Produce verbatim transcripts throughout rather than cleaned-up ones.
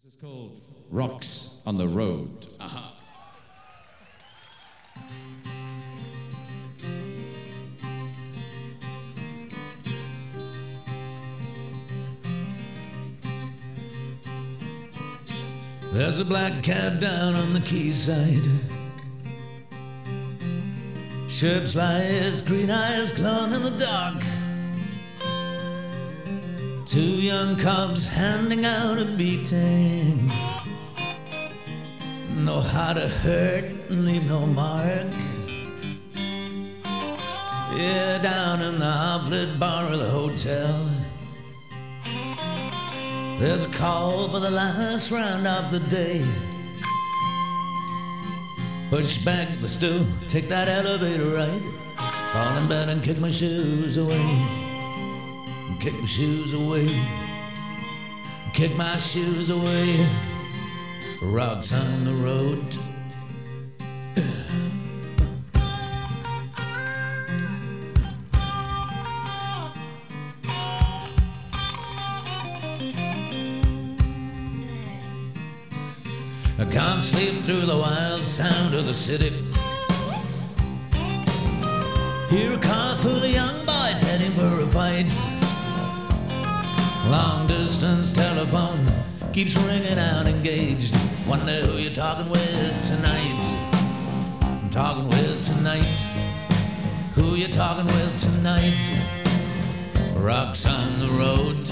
This is called Rocks on the Road. Uh-huh. There's a black cab down on the quayside. Shapes lights, green eyes glowing in the dark. Two young cubs handing out a beating. Know how to hurt and leave no mark. Yeah, down in the half-lit bar of the hotel, there's a call for the last round of the day. Push back the stool, take that elevator ride, fall in bed and kick my shoes away. Kick my shoes away. Kick my shoes away. Rocks on the road. I can't sleep through the wild sound of the city. Hear a car full of young boys heading for a fight. Long distance telephone keeps ringing out engaged. Wonder who you're talking with tonight. I'm talking with tonight. Who you talking with tonight? Rocks on the road.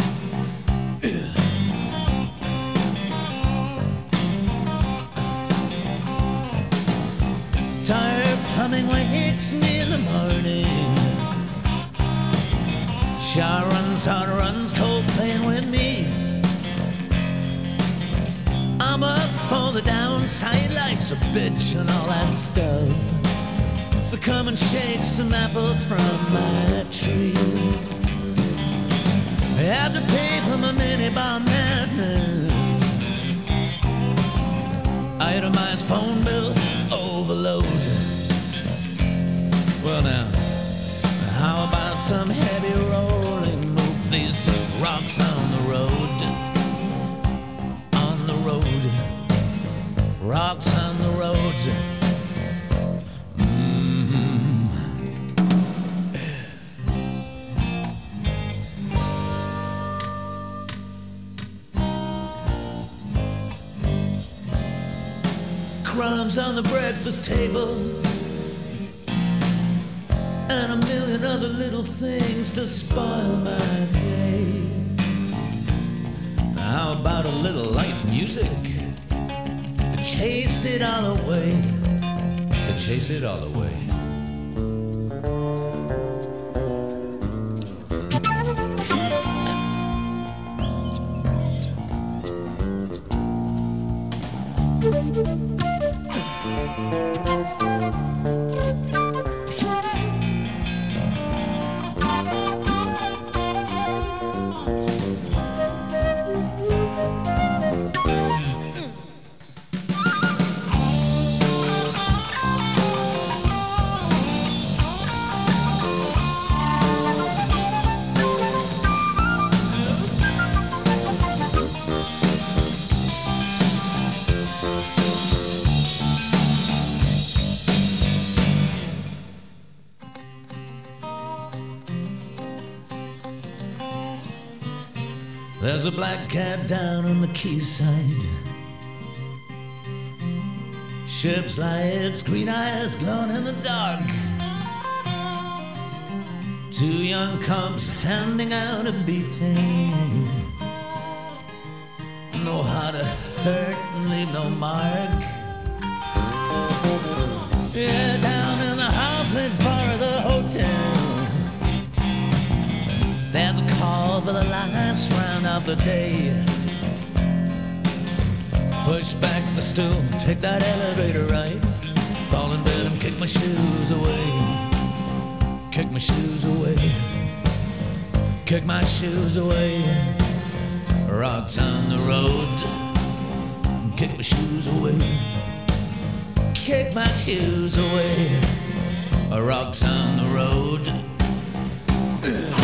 Tired plumbing wakes me in the morning. Shower runs, hard runs, cold playing with me. I'm up for the downside, life's a bitch and all that stuff. So come and shake some apples from my tree. I have to pay for my minibar madness. Itemized phone bill overload. Well now, how about some heavy rolling? Move these rocks on the road. On the road. Rocks on the road. Mm-hmm. Crumbs on the breakfast table, and a million other little things to spoil my day. How about a little light music to chase it all away, to chase it all away. There's a black cab down on the quayside. Ship's lights, green eyes glowing in the dark. Two young cubs handing out a beating. Know how to hurt and leave no mark. Yeah, down in the half-lit bar of the hotel, there's a call for the last round of the day. Push back the stool, take that elevator ride, fall in bed and kick my shoes away. Kick my shoes away. Kick my shoes away. Rocks on the road. Kick my shoes away. Kick my shoes away. Rocks on the road.